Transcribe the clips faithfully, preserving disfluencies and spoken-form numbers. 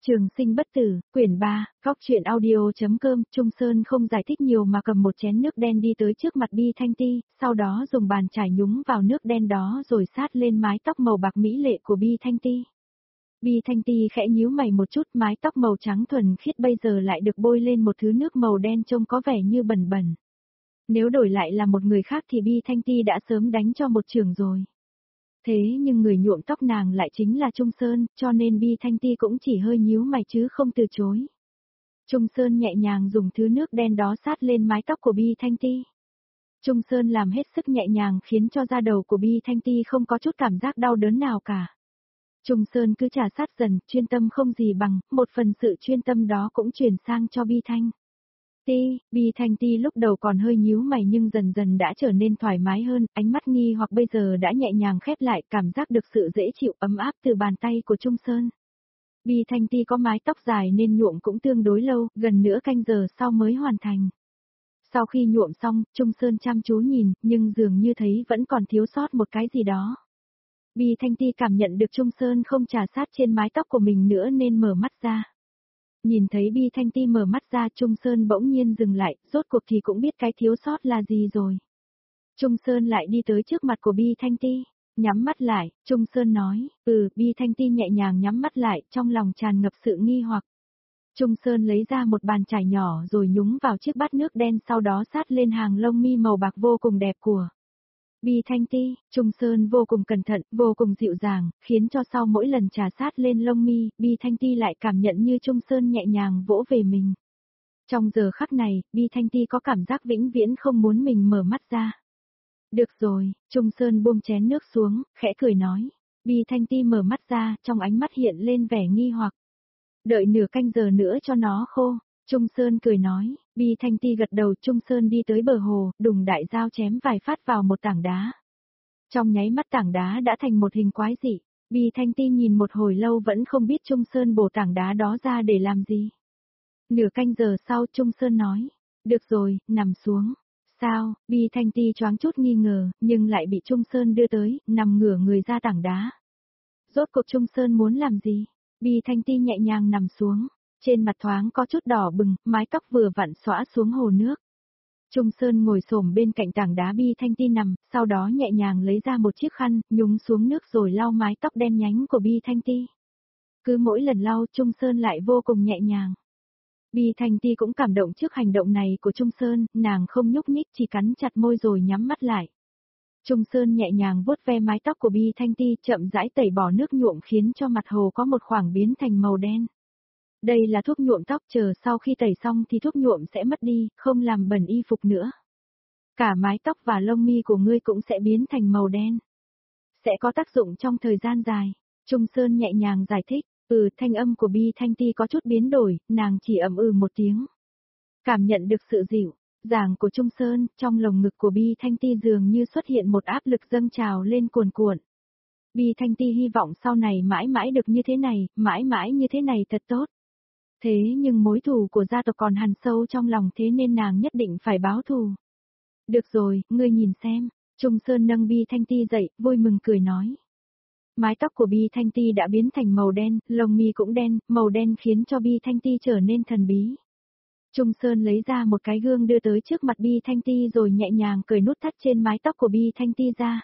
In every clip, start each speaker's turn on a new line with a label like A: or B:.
A: Trường sinh bất tử, quyển ba, góc truyện audio.com, Trung Sơn không giải thích nhiều mà cầm một chén nước đen đi tới trước mặt Bi Thanh Ti, sau đó dùng bàn chải nhúng vào nước đen đó rồi sát lên mái tóc màu bạc mỹ lệ của Bi Thanh Ti. Bi Thanh Ti khẽ nhíu mày một chút, mái tóc màu trắng thuần khiết bây giờ lại được bôi lên một thứ nước màu đen trông có vẻ như bẩn bẩn. Nếu đổi lại là một người khác thì Bi Thanh Ti đã sớm đánh cho một chưởng rồi. Thế nhưng người nhuộm tóc nàng lại chính là Trung Sơn, cho nên Bi Thanh Ti cũng chỉ hơi nhíu mày chứ không từ chối. Trung Sơn nhẹ nhàng dùng thứ nước đen đó sát lên mái tóc của Bi Thanh Ti. Trung Sơn làm hết sức nhẹ nhàng khiến cho da đầu của Bi Thanh Ti không có chút cảm giác đau đớn nào cả. Trung Sơn cứ trà sát dần, chuyên tâm không gì bằng, một phần sự chuyên tâm đó cũng chuyển sang cho Bi Thanh Ti. Bi Thanh Ti lúc đầu còn hơi nhíu mày nhưng dần dần đã trở nên thoải mái hơn, ánh mắt nghi hoặc bây giờ đã nhẹ nhàng khép lại, cảm giác được sự dễ chịu ấm áp từ bàn tay của Trung Sơn. Bi Thanh Ti có mái tóc dài nên nhuộm cũng tương đối lâu, gần nửa canh giờ sau mới hoàn thành. Sau khi nhuộm xong, Trung Sơn chăm chú nhìn, nhưng dường như thấy vẫn còn thiếu sót một cái gì đó. Bi Thanh Ti cảm nhận được Trung Sơn không trà sát trên mái tóc của mình nữa nên mở mắt ra. Nhìn thấy Bi Thanh Ti mở mắt ra, Trung Sơn bỗng nhiên dừng lại, rốt cuộc thì cũng biết cái thiếu sót là gì rồi. Trung Sơn lại đi tới trước mặt của Bi Thanh Ti, nhắm mắt lại, Trung Sơn nói, ừ, Bi Thanh Ti nhẹ nhàng nhắm mắt lại, trong lòng tràn ngập sự nghi hoặc. Trung Sơn lấy ra một bàn chải nhỏ rồi nhúng vào chiếc bát nước đen, sau đó sát lên hàng lông mi màu bạc vô cùng đẹp của Bi Thanh Ti. Trung Sơn vô cùng cẩn thận, vô cùng dịu dàng, khiến cho sau mỗi lần trà sát lên lông mi, Bi Thanh Ti lại cảm nhận như Trung Sơn nhẹ nhàng vỗ về mình. Trong giờ khắc này, Bi Thanh Ti có cảm giác vĩnh viễn không muốn mình mở mắt ra. Được rồi, Trung Sơn buông chén nước xuống, khẽ cười nói. Bi Thanh Ti mở mắt ra, trong ánh mắt hiện lên vẻ nghi hoặc. Đợi nửa canh giờ nữa cho nó khô. Trung Sơn cười nói, Bi Thanh Ti gật đầu. Trung Sơn đi tới bờ hồ, đùng đại dao chém vài phát vào một tảng đá. Trong nháy mắt tảng đá đã thành một hình quái dị. Bi Thanh Ti nhìn một hồi lâu vẫn không biết Trung Sơn bổ tảng đá đó ra để làm gì. Nửa canh giờ sau Trung Sơn nói, được rồi, nằm xuống. Sao? Bi Thanh Ti choáng chút nghi ngờ, nhưng lại bị Trung Sơn đưa tới, nằm ngửa người ra tảng đá. Rốt cuộc Trung Sơn muốn làm gì? Bi Thanh Ti nhẹ nhàng nằm xuống. Trên mặt thoáng có chút đỏ bừng, mái tóc vừa vặn xõa xuống hồ nước. Trung Sơn ngồi xổm bên cạnh tảng đá Bi Thanh Ti nằm, sau đó nhẹ nhàng lấy ra một chiếc khăn, nhúng xuống nước rồi lau mái tóc đen nhánh của Bi Thanh Ti. Cứ mỗi lần lau, Trung Sơn lại vô cùng nhẹ nhàng. Bi Thanh Ti cũng cảm động trước hành động này của Trung Sơn, nàng không nhúc nhích, chỉ cắn chặt môi rồi nhắm mắt lại. Trung Sơn nhẹ nhàng vuốt ve mái tóc của Bi Thanh Ti, chậm rãi tẩy bỏ nước nhuộm khiến cho mặt hồ có một khoảng biến thành màu đen. Đây là thuốc nhuộm tóc, chờ sau khi tẩy xong thì thuốc nhuộm sẽ mất đi, không làm bẩn y phục nữa. Cả mái tóc và lông mi của ngươi cũng sẽ biến thành màu đen. Sẽ có tác dụng trong thời gian dài. Trung Sơn nhẹ nhàng giải thích, ừ, thanh âm của Bi Thanh Ti có chút biến đổi, nàng chỉ ậm ừ một tiếng. Cảm nhận được sự dịu dàng của Trung Sơn, trong lồng ngực của Bi Thanh Ti dường như xuất hiện một áp lực dâng trào lên cuồn cuộn. Bi Thanh Ti hy vọng sau này mãi mãi được như thế này, mãi mãi như thế này thật tốt. Thế nhưng mối thù của gia tộc còn hằn sâu trong lòng, thế nên nàng nhất định phải báo thù. Được rồi, ngươi nhìn xem. Trung Sơn nâng Bi Thanh Ti dậy, vui mừng cười nói. Mái tóc của Bi Thanh Ti đã biến thành màu đen, lông mi cũng đen, màu đen khiến cho Bi Thanh Ti trở nên thần bí. Trung Sơn lấy ra một cái gương đưa tới trước mặt Bi Thanh Ti rồi nhẹ nhàng cởi nút thắt trên mái tóc của Bi Thanh Ti ra.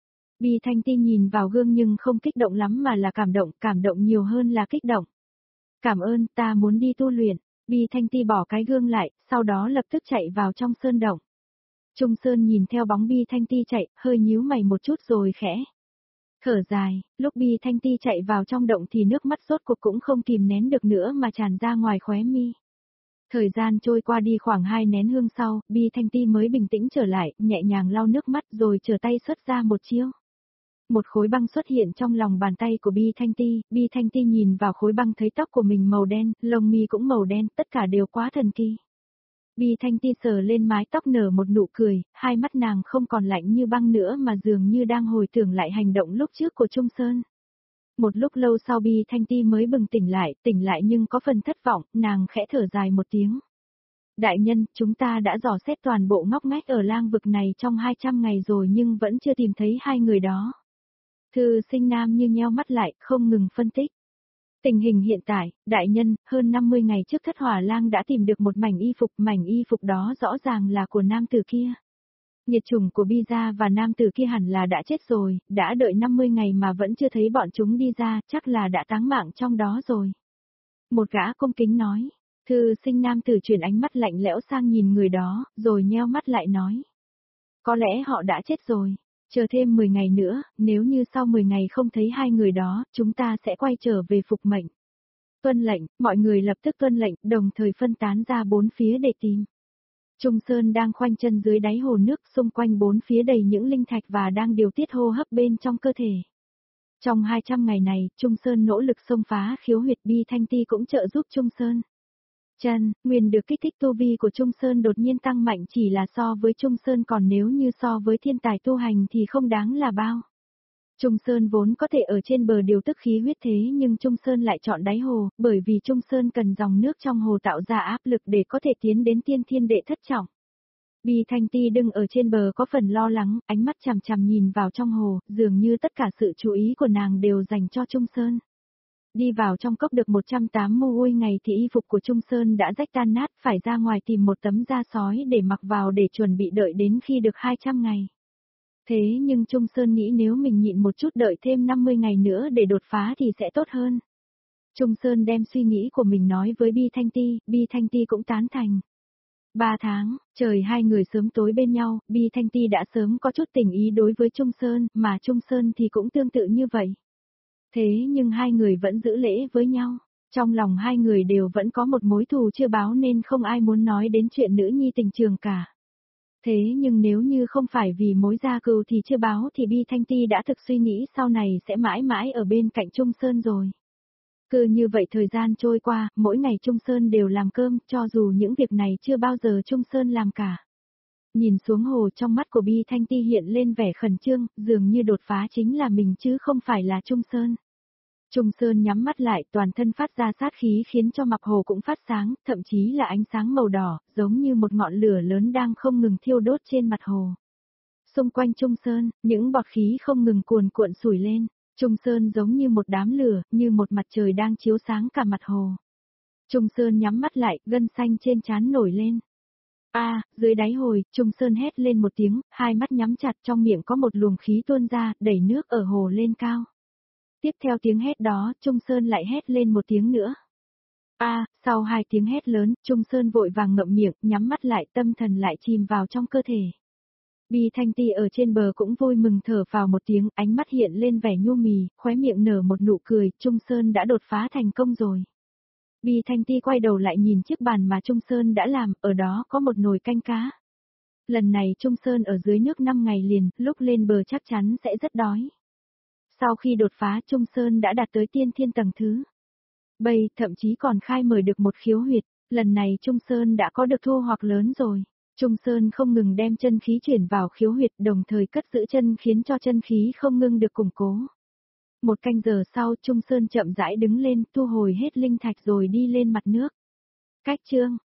A: Bi Thanh Ti nhìn vào gương nhưng không kích động lắm mà là cảm động, cảm động nhiều hơn là kích động. Cảm ơn, ta muốn đi tu luyện. Bi Thanh Ti bỏ cái gương lại, sau đó lập tức chạy vào trong sơn động. Trung Sơn nhìn theo bóng Bi Thanh Ti chạy, hơi nhíu mày một chút rồi khẽ thở dài. Lúc Bi Thanh Ti chạy vào trong động thì nước mắt rốt cuộc cũng không kìm nén được nữa mà tràn ra ngoài khóe mi. Thời gian trôi qua đi khoảng hai nén hương sau, Bi Thanh Ti mới bình tĩnh trở lại, nhẹ nhàng lau nước mắt rồi trở tay xuất ra một chiêu. Một khối băng xuất hiện trong lòng bàn tay của Bi Thanh Ti, Bi Thanh Ti nhìn vào khối băng thấy tóc của mình màu đen, lông mi cũng màu đen, tất cả đều quá thần kỳ. Bi Thanh Ti sờ lên mái tóc nở một nụ cười, hai mắt nàng không còn lạnh như băng nữa mà dường như đang hồi tưởng lại hành động lúc trước của Trung Sơn. Một lúc lâu sau Bi Thanh Ti mới bừng tỉnh lại, tỉnh lại nhưng có phần thất vọng, nàng khẽ thở dài một tiếng. Đại nhân, chúng ta đã dò xét toàn bộ ngóc ngách ở lang vực này trong hai trăm ngày rồi nhưng vẫn chưa tìm thấy hai người đó. Thư Sinh Nam như nheo mắt lại, không ngừng phân tích. Tình hình hiện tại, đại nhân, hơn năm mươi ngày trước Thất Hỏa Lang đã tìm được một mảnh y phục, mảnh y phục đó rõ ràng là của nam tử kia. Nhiệt chủng của Bi gia và nam tử kia hẳn là đã chết rồi, đã đợi năm mươi ngày mà vẫn chưa thấy bọn chúng đi ra, chắc là đã táng mạng trong đó rồi. Một gã cung kính nói, thư sinh nam tử chuyển ánh mắt lạnh lẽo sang nhìn người đó, rồi nheo mắt lại nói. Có lẽ họ đã chết rồi, chờ thêm mười ngày nữa, nếu như sau mười ngày không thấy hai người đó, chúng ta sẽ quay trở về phục mệnh. Tuân lệnh, mọi người lập tức tuân lệnh, đồng thời phân tán ra bốn phía để tìm. Trung Sơn đang khoanh chân dưới đáy hồ nước, xung quanh bốn phía đầy những linh thạch và đang điều tiết hô hấp bên trong cơ thể. Trong hai trăm ngày này, Trung Sơn nỗ lực xông phá khiếu huyệt, Bi Thanh Ti cũng trợ giúp Trung Sơn. Chân, nguyên được kích thích tu vi của Trung Sơn đột nhiên tăng mạnh chỉ là so với Trung Sơn, còn nếu như so với thiên tài tu hành thì không đáng là bao. Trung Sơn vốn có thể ở trên bờ điều tức khí huyết thế nhưng Trung Sơn lại chọn đáy hồ, bởi vì Trung Sơn cần dòng nước trong hồ tạo ra áp lực để có thể tiến đến tiên thiên đệ thất trọng. Bi Thanh Ti đứng ở trên bờ có phần lo lắng, ánh mắt chằm chằm nhìn vào trong hồ, dường như tất cả sự chú ý của nàng đều dành cho Trung Sơn. Đi vào trong cốc được một trăm tám mươi ngày thì y phục của Trung Sơn đã rách tan nát, phải ra ngoài tìm một tấm da sói để mặc vào để chuẩn bị đợi đến khi được hai trăm ngày. Thế nhưng Trung Sơn nghĩ nếu mình nhịn một chút đợi thêm năm mươi ngày nữa để đột phá thì sẽ tốt hơn. Trung Sơn đem suy nghĩ của mình nói với Bi Thanh Ti, Bi Thanh Ti cũng tán thành. Ba tháng, trời hai người sớm tối bên nhau, Bi Thanh Ti đã sớm có chút tình ý đối với Trung Sơn, mà Trung Sơn thì cũng tương tự như vậy. Thế nhưng hai người vẫn giữ lễ với nhau, trong lòng hai người đều vẫn có một mối thù chưa báo nên không ai muốn nói đến chuyện nữ nhi tình trường cả. Thế nhưng nếu như không phải vì mối gia cừu thì chưa báo thì Bi Thanh Ti đã thực suy nghĩ sau này sẽ mãi mãi ở bên cạnh Trung Sơn rồi. Cứ như vậy thời gian trôi qua, mỗi ngày Trung Sơn đều làm cơm, cho dù những việc này chưa bao giờ Trung Sơn làm cả. Nhìn xuống hồ, trong mắt của Bi Thanh Ti hiện lên vẻ khẩn trương, dường như đột phá chính là mình chứ không phải là Trung Sơn. Trung Sơn nhắm mắt lại, toàn thân phát ra sát khí khiến cho mặt hồ cũng phát sáng, thậm chí là ánh sáng màu đỏ, giống như một ngọn lửa lớn đang không ngừng thiêu đốt trên mặt hồ. Xung quanh Trung Sơn, những bọt khí không ngừng cuồn cuộn sủi lên. Trung Sơn giống như một đám lửa, như một mặt trời đang chiếu sáng cả mặt hồ. Trung Sơn nhắm mắt lại, gân xanh trên trán nổi lên. A, à, dưới đáy hồi, Trung Sơn hét lên một tiếng, hai mắt nhắm chặt, trong miệng có một luồng khí tuôn ra, đẩy nước ở hồ lên cao. Tiếp theo tiếng hét đó, Trung Sơn lại hét lên một tiếng nữa. A, à, sau hai tiếng hét lớn, Trung Sơn vội vàng ngậm miệng, nhắm mắt lại, tâm thần lại chìm vào trong cơ thể. Bi Thanh Ti ở trên bờ cũng vui mừng thở vào một tiếng, ánh mắt hiện lên vẻ nhu mì, khóe miệng nở một nụ cười, Trung Sơn đã đột phá thành công rồi. Bi Thanh Ti quay đầu lại nhìn chiếc bàn mà Trung Sơn đã làm, ở đó có một nồi canh cá. Lần này Trung Sơn ở dưới nước năm ngày liền, lúc lên bờ chắc chắn sẽ rất đói. Sau khi đột phá Trung Sơn đã đạt tới tiên thiên tầng thứ bảy, thậm chí còn khai mở được một khiếu huyệt, lần này Trung Sơn đã có được thu hoạch lớn rồi. Trung Sơn không ngừng đem chân khí chuyển vào khiếu huyệt, đồng thời cất giữ chân khiến cho chân khí không ngừng được củng cố. Một canh giờ sau Trung Sơn chậm rãi đứng lên, thu hồi hết linh thạch rồi đi lên mặt nước. Cách chương